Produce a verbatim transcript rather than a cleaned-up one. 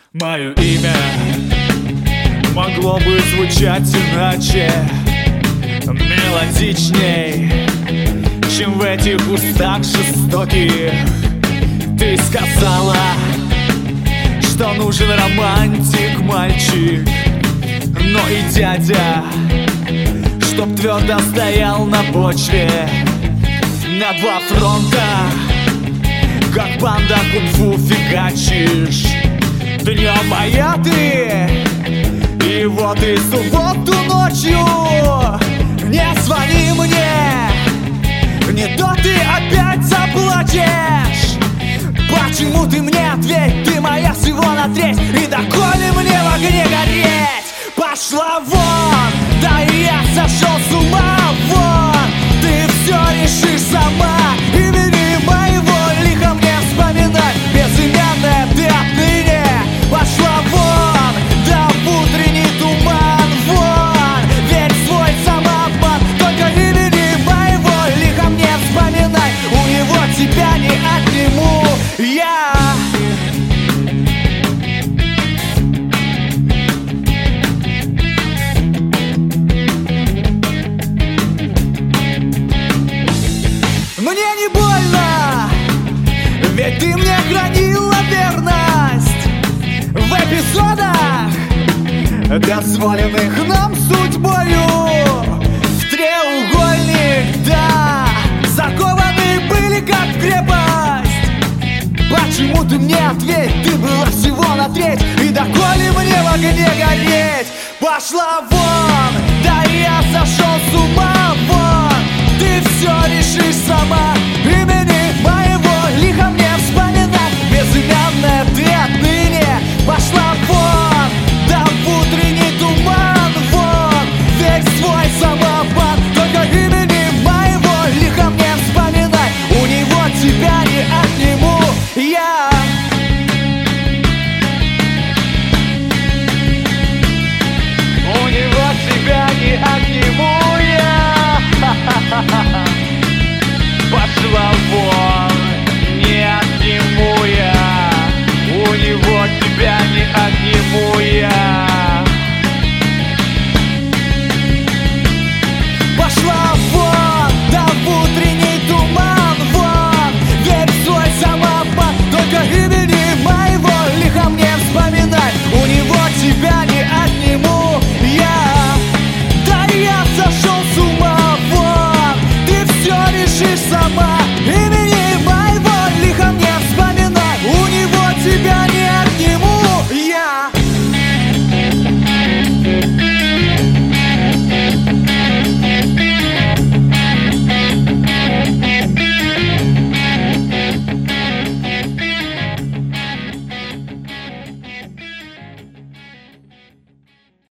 Мое имя могло бы звучать иначе, мелодичней, чем в этих устах жестоких. Ты сказала, что нужен романтик, мальчик, но и дядя, чтоб твердо стоял на почве. На два фронта, как банда кунг-фу, фигачишь. Днем моя ты, и вот и субботу ночью. Не звони мне, не то ты опять заплачешь. Почему ты мне ответь, ты моя всего на треть, и доколе мне в огне гореть? Пошла вон, да и я сошел с ума, вон. Ты все решишь сама, имени моего лихо мне вспоминать. Безымянная ты отныне пошла вон, да в утренний туман, вон. Верь в свой самообман, только имени моего лихо мне вспоминать. У него тебя не отниму я. Мне не больно, ведь ты мне хранила верность в эпизодах, дозволенных нам судьбою. В треугольник, да, закованы были как в крепость. Почему ты мне ответь, ты была всего на треть, и доколе мне в огне гореть? Пошла вон, да и я сошел с ума, вон. Ты все решишь сама,